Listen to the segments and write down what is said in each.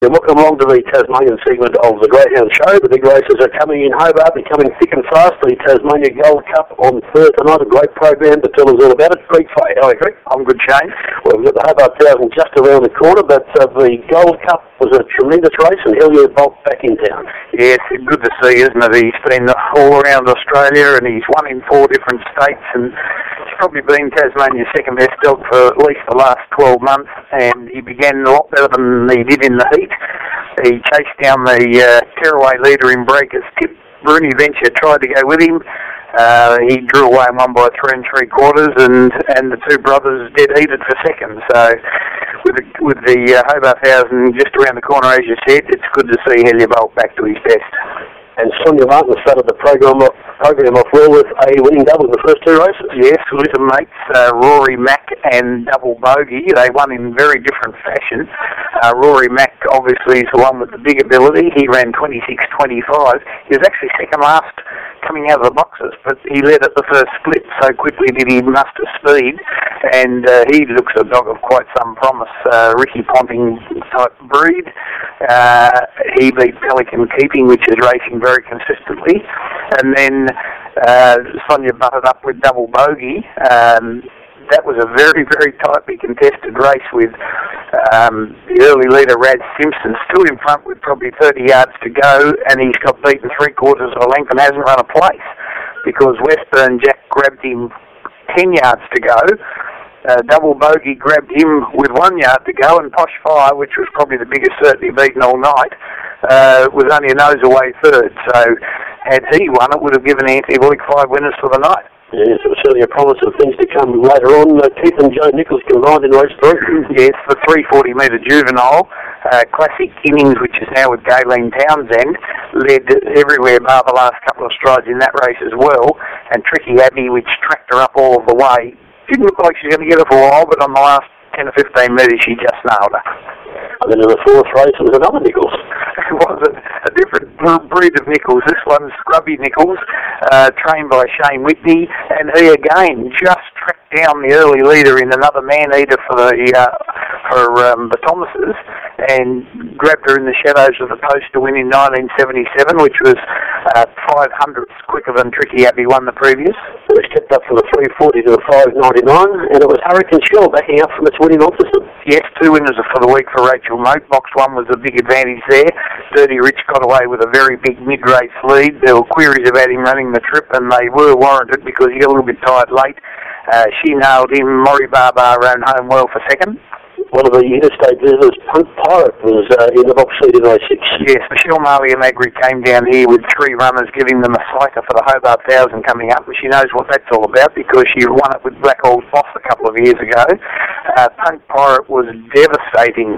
Welcome along to the Tasmanian segment of the Greyhound Show. The big races are coming in Hobart, they're coming thick and fast. The Tasmania Gold Cup on Thursday night, a great program to tell us all about it. Greg Fay, how are you, Greg? I'm good, Shane. Well, we've got the Hobart 1000 just around the corner, but the Gold Cup was a tremendous race, and Helio Bolt back in town. Yes, good to see, isn't it? He's been all around Australia, and he's won in 4 different states, and he's probably been Tasmania's second best dog for at least the last 12 months, and he began a lot better than he did in the heat. He chased down the tearaway leader in Breakers Tip. Bruni Venture tried to go with him. He drew away and won by 3 3/4, and the two brothers dead heated for second. So with the Hobart 1000 just around the corner, as you said, it's good to see Helio Bolt back to his best. And Sonia Martin started the program off well with a winning double in the first 2 races. Yes, with the mates, Rory Mack and Double Bogey. They won in very different fashion. Rory Mack obviously is the one with the big ability. He ran 26.25. He was actually second last coming out of the boxes, but he led at the first split, so quickly did he muster speed, and he looks a dog of quite some promise. Ricky Ponting type breed. He beat Pelican Keeping, which is racing very consistently, and then Sonia butted up with Double Bogey. That was a very, very tightly contested race with the early leader, Raz Simpson, still in front with probably 30 yards to go, and he's got beaten 3/4 of a length and hasn't run a place because Westburn Jack grabbed him 10 yards to go. Double Bogey grabbed him with 1 yard to go, and Posh Fire, which was probably the biggest certainty beaten all night, was only a nose away third. So had he won, it would have given Anthony Willick 5 winners for the night. Yes, it was certainly a promise of things to come later on. Keith and Joe Nichols combined in race 3. Yes, the 340-metre juvenile. Classic Innings, which is now with Gayleen Townsend, led everywhere bar the last couple of strides in that race as well. And Tricky Abbey, which tracked her up all of the way. Didn't look like she's going to get her for a while, but on the last 10 or 15 metres, she just nailed her. And then in the 4th race, it was another Nichols. It was a different breed of Nichols. This one's Scrubby Nichols, trained by Shane Whitney, and he again just tracked down the early leader in another man-eater for the Thomases, and grabbed her in the shadows of the post to win in 1977, which was 500ths quicker than Tricky Abbey won the previous. It was kept up from the 340 to the 599, and it was Hurricane Shell backing up from its winning officer. Yes, 2 winners for the week for Rachel Moat. Box 1 was a big advantage there. Dirty Rich got away with a very big mid-race lead. There were queries about him running the trip, and they were warranted because he got a little bit tired late. She nailed him. Maury Barbar ran home well for second. One of the interstate visitors, Punk Pirate, was in the box lead in race 6. Yes, Michelle Marley and Agri came down here with 3 runners, giving them a cycle for the Hobart 1000 coming up, and she knows what that's all about because she won it with Black Hall's Boss a couple of years ago. Punk Pirate was devastating.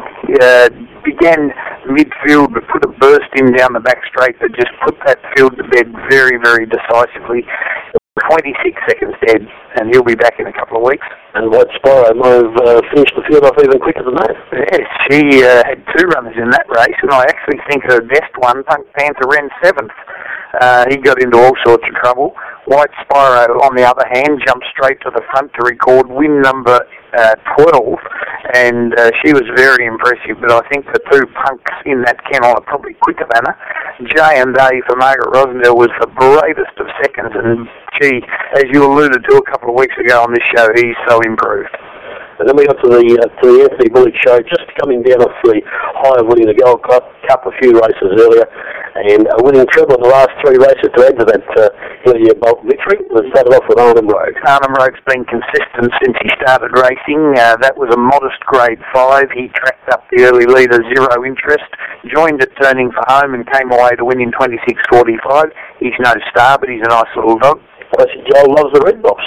Began midfield, but put a burst in down the back straight that just put that field to bed very, very decisively. 26 seconds dead, and he'll be back in a couple of weeks. And White Spyro might have finished the field off even quicker than that. Yes, she had 2 runners in that race, and I actually think her best one, Punk Panther, ran 7th. He got into all sorts of trouble. White Spyro, on the other hand, jumped straight to the front to record win number 12, and she was very impressive, but I think the 2 punks in that kennel are probably quicker than her. J&A for Margaret Rosendale was the bravest of seconds, and she, as you alluded to a couple of weeks ago on this show, he's so improved. And then we got to the Anthony Willick show, just coming down off the high of winning the Gold Cup a few races earlier, and winning treble in the last 3 races to add to that Helio Bolt victory. We started off with Arnhem Road. Arnhem Road's been consistent since he started racing. That was a modest grade 5. He tracked up the early leader, Zero Interest, joined at turning for home and came away to win in 26.45. He's no star, but he's a nice little dog. Joel loves the red box.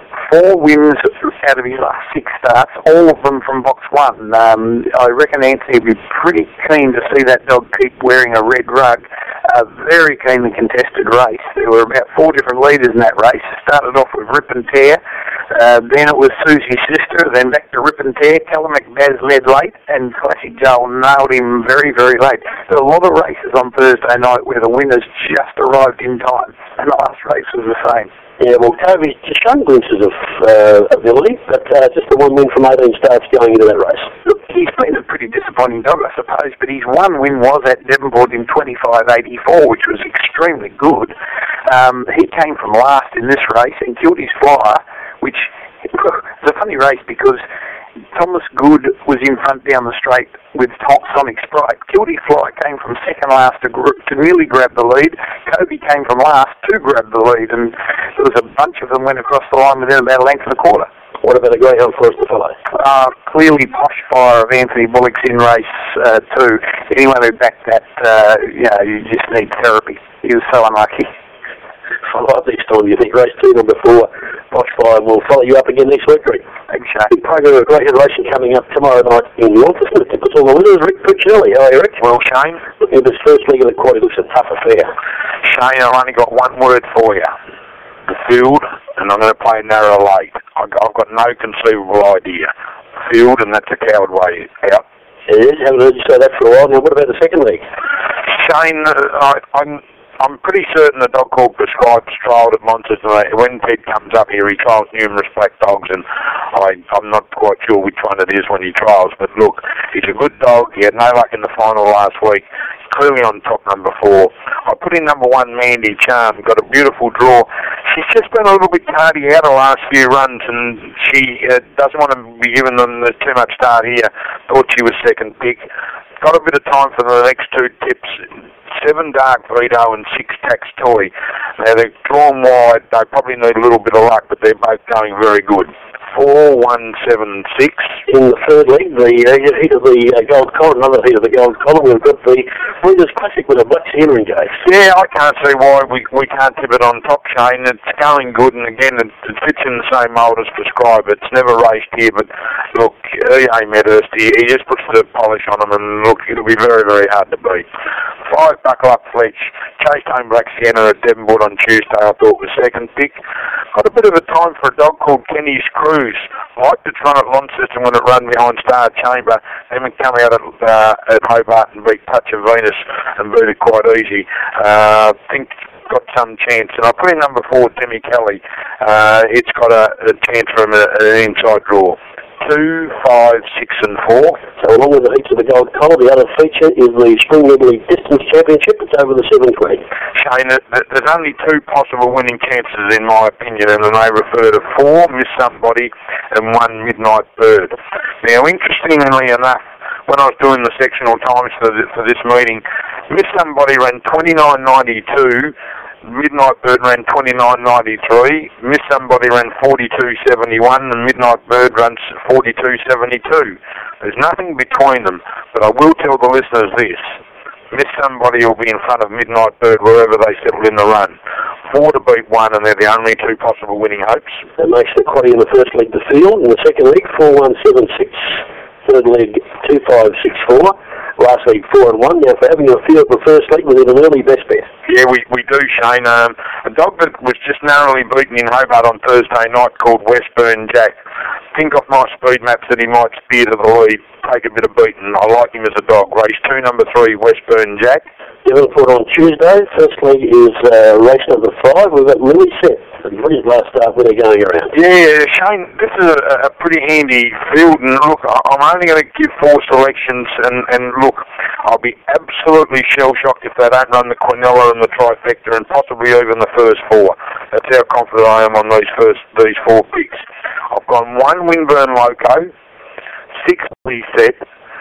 4 wins out of his last 6 starts, all of them from box 1. I reckon Anthony would be pretty keen to see that dog keep wearing a red rug. A very keenly contested race. There were about 4 different leaders in that race. Started off with Rip and Tear. Then it was Susie's Sister, then back to Rip and Tear. Callum McBaz led late, and Classic Joel nailed him very, very late. There were a lot of races on Thursday night where the winners just arrived in time, and the last race was the same. Yeah, well, Toby's just shown glimpses of ability, but just the one win from 18 starts going into that race. Look, he's been a pretty disappointing dog, I suppose, but his one win was at Devonport in 25.84, which was extremely good. He came from last in this race and killed his flyer, which was a funny race because Thomas Good was in front down the straight with Sonic Sprite. Kilty Fly came from second last to nearly grab the lead. Kobe came from last to grab the lead, and there was a bunch of them went across the line within about a length and a quarter. What about a greyhound for us to follow? Clearly Posh Fire of Anthony Bullock's in race 2. Anyone who backed that, you just need therapy. He was so unlucky. Follow up next time, you think race 2 number 4, Posh Fire, will follow you up again next week, Rick. Thanks, Shane. Big program of great racing coming up tomorrow night in Launceston. It's all the winners. Rick Puccinelli. How are you, Rick? Well, Shane. Looking at this first leg of the quad, it looks a tough affair. Shane, I've only got one word for you. The field, and I'm going to play narrow late. I've got no conceivable idea. Field, and that's a coward way out. It is. Haven't heard you say that for a while. Now, what about the second leg? Shane, I'm pretty certain the dog called Prescribed's trialled at Launceston. When Ted comes up here, he trials numerous black dogs, and I'm not quite sure which one it is when he trials. But look, he's a good dog. He had no luck in the final last week. He's clearly on top number 4. I put in number 1, Mandy Charm. Got a beautiful draw. She's just been a little bit tardy out the last few runs, and she doesn't want to be giving them too much start here. Thought she was second pick. Got a bit of time for the next 2 tips. 7 Dark Vito and 6 Tax Toy. Now they're drawn wide. They probably need a little bit of luck, but they're both going very good. 4, 1, 7, 6. In the third leg, the heat of the Gold Collar, another heat of the Gold Collar, we've got the Breeders' Classic with a Black Sienna engaged. Yeah, I can't see why we can't tip it on top, Shane. It's going good, and again, it fits in the same mould as Prescribed. It's never raced here, but look, E.A. Medhurst, he just puts the polish on them, and look, it'll be very, very hard to beat. 5 Buckle Up Fletch, chased home Black Sienna at Devonport on Tuesday, I thought was second pick. Got a bit of a time for a dog called Kenny's Cruise. Liked its run at Launceston when it ran behind Star Chamber. Then it come out at Hobart and beat Touch of Venus and beat it quite easy. I think got some chance. And I put in number 4, Demi Kelly. It's got a chance from an inside draw. 2, 5, 6 and 4. So along with the heats of the Gold Collar, the other feature is the Spring Liberty Distance Championship. It's over the 7th grade. Shane, there's only 2 possible winning chances in my opinion, and they refer to 4 Miss Somebody and 1 Midnight Bird. Now, interestingly enough, when I was doing the sectional times for this meeting, Miss Somebody ran 29.92. Midnight Bird ran 29.93, Miss Somebody ran 42.71, and Midnight Bird runs 42.72. There's nothing between them, but I will tell the listeners this. Miss Somebody will be in front of Midnight Bird wherever they settle in the run. 4 to beat 1, and they're the only 2 possible winning hopes. That makes the quaddy in the first leg the field. In the second leg, 4, 1, 7, 6. Third leg, 2, 5, 6, 4. Last league 4 and 1. Now for having a field the first leg, we need an early best bet. Yeah, we do, Shane. A dog that was just narrowly beaten in Hobart on Thursday night called Westburn Jack. Think off my speed maps that he might spear to the lead, take a bit of beating. I like him as a dog. Race 2, number 3, Westburn Jack. Devonport on Tuesday. First leg is race number 5. We've got Lily Set. His last start when they're going around. Yeah, Shane, this is a pretty handy field, and look, I'm only going to give 4 selections, and look, I'll be absolutely shell-shocked if they don't run the Quinella and the Trifecta, and possibly even the first 4. That's how confident I am on these 4 picks. I've gone 1 Winburn Loco, 6 Lee Set,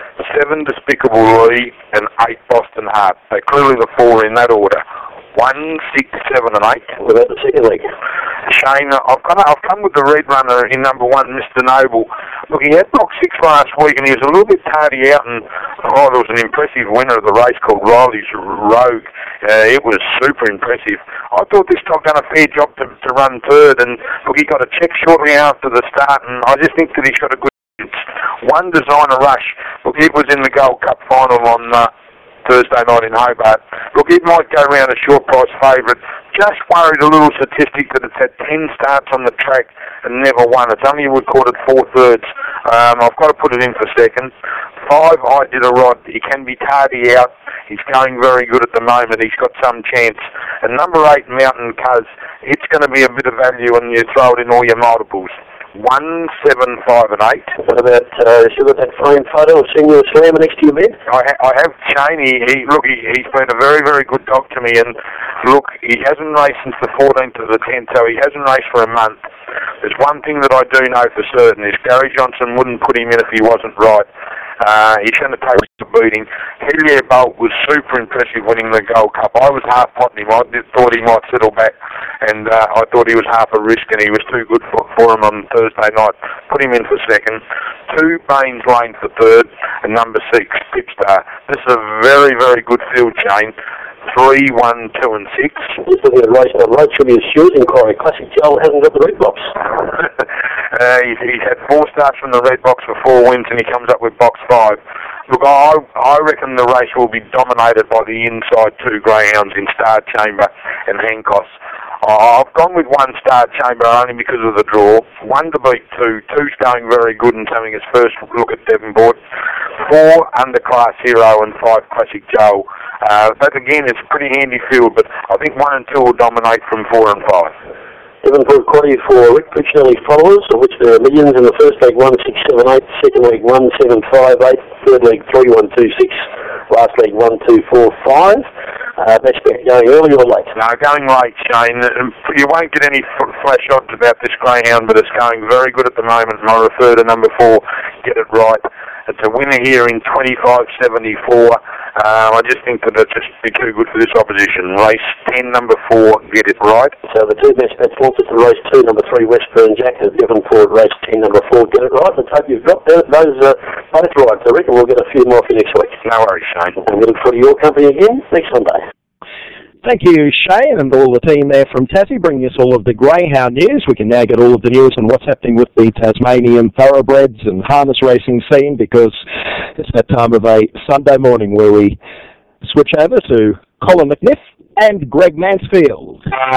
7 Despicable Lee, and 8 Boston Heart. They're clearly the 4 in that order. 1, 6, 7 and 8. What about the second leg? Shane, I've come with the red runner in number 1, Mr. Noble. Look, he had block 6 last week, and he was a little bit tardy out, and there was an impressive winner of the race called Riley's Rogue. It was super impressive. I thought this dog done a fair job to run third, and look, he got a check shortly after the start, and I just think that he's got a good chance. 1 Designer Rush. Look, it was in the Gold Cup final on Thursday night in Hobart. Look, it might go round a short price favourite. just worried a little statistic that it's had 10 starts on the track and never won. It's only recorded 4/3. I've got to put it in for second. 5, Iditarod. He can be tardy out. He's going very good at the moment. He's got some chance. And number 8, Mountain Cuz. It's going to be a bit of value when you throw it in all your multiples. 1, 7, 5 and 8. What about, you got that framed photo of Senior Slammer next to your bed? I have Shane. He's been a very, very good dog to me. And look, he hasn't raced since the 14th to the 10th, so he hasn't raced for a month. There's one thing that I do know for certain is Gary Johnson wouldn't put him in if he wasn't right. He's going to take the beating. Hellier Bolt was super impressive winning the Gold Cup. I was half potting him. I thought he might settle back, and I thought he was half a risk, and he was too good for him on Thursday night. Put him in for second. 2, Baines Lane for third, and number 6, Pipstar. This is a very, very good field, Shane. 3, 1, 2 and 6. He's looking at race on road. Should be a Stewart inquiry. Classic Joel hasn't got the red box. He's had 4 starts from the red box for 4 wins, and he comes up with box 5. Look, I reckon the race will be dominated by the inside 2 greyhounds in Star Chamber and Hancock. I've gone with 1 Star Chamber only because of the draw. 1 to beat 2. 2's going very good and having his first look at Devonport. 4 Underclass Hero and 5 Classic Joe. But again, it's a pretty handy field, but I think 1 and 2 will dominate from 4 and 5. Devonport quality for Rick Piccinelli followers, of which there are millions in the first leg 1, 6, 7, 8, second leg 1, 7, 5, 8, third leg 3, 1, 2, 6, last leg 1, 2, 4, 5. Best bet going early or late? No, going late, Shane. You won't get any flash odds about this greyhound, but it's going very good at the moment, and I refer to number 4, Get It Right. It's a winner here in 25.74. I just think that it's just be too good for this opposition. Race 10, number 4, Get It Right. So the 2 best bets wanted to race 2, number 3, Westburn Jack, and Devonport, race 10, number 4, Get It Right. Let's hope you've got those both right. I reckon we'll get a few more for next week. No worries, Shane. And we look forward to your company again next Sunday. Thank you, Shane, and all the team there from Tassie, bringing us all of the greyhound news. We can now get all of the news on what's happening with the Tasmanian thoroughbreds and harness racing scene, because it's that time of a Sunday morning where we switch over to Colin McNiff and Greg Mansfield.